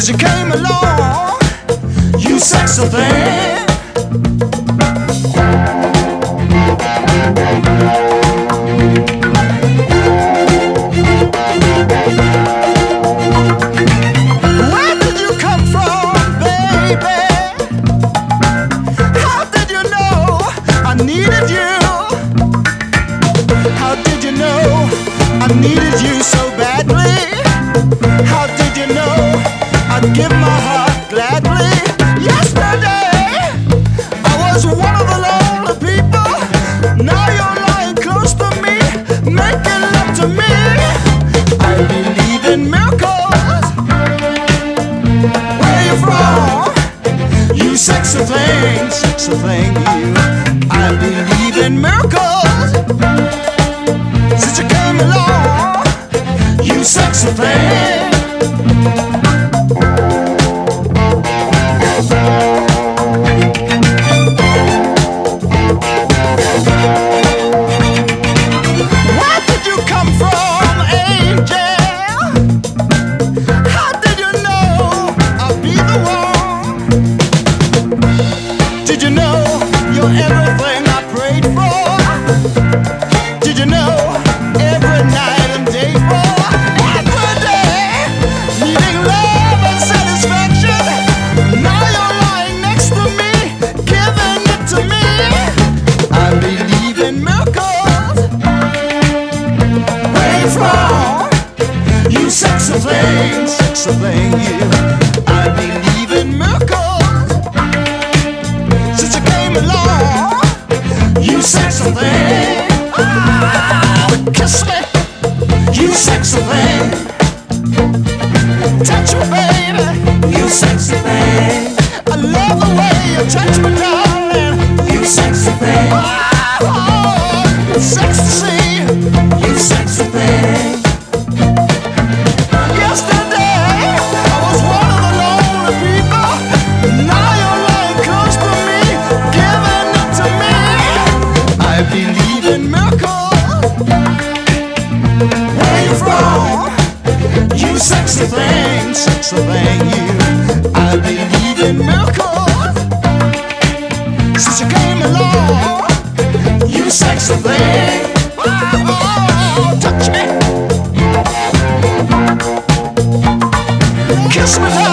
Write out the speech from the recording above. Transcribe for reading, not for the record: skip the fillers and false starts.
since you came along, you sexy thing. Where did you come from, baby? How did you know I needed you? How did you know I needed you so badly? How did you know I'd give my heart gladly? Yesterday I was one of the lonely people. Now you're lying close to me, making love to me. I believe in miracles. Where you from? You sexy thing, you. I believe in miracles. Since you came along, you sexy thing. Where did you come from, angel? How did you know I'll be the one? Did you know you're everything I prayed for? Did you know every night and day for? Every day, needing love and satisfaction. Now you're lying next to me, giving it to me. I believe in miracles. Where you from? You sexy thing, you. I believe in miracles. Since you came along, you sexy thing. Kiss me, you sexy thing. Touch me, baby, you sexy thing. I love the way you touch me, darling. You sexy thing. Oh, it's sexy to see you sexy thing. Yesterday I was one of the lonely people. Now you're lying close to me, giving it to me. I believe in miracles. Where you from? You sexy thing, you. I believe in miracles. Since you came along, you sexy thing. Oh, touch me, kiss me.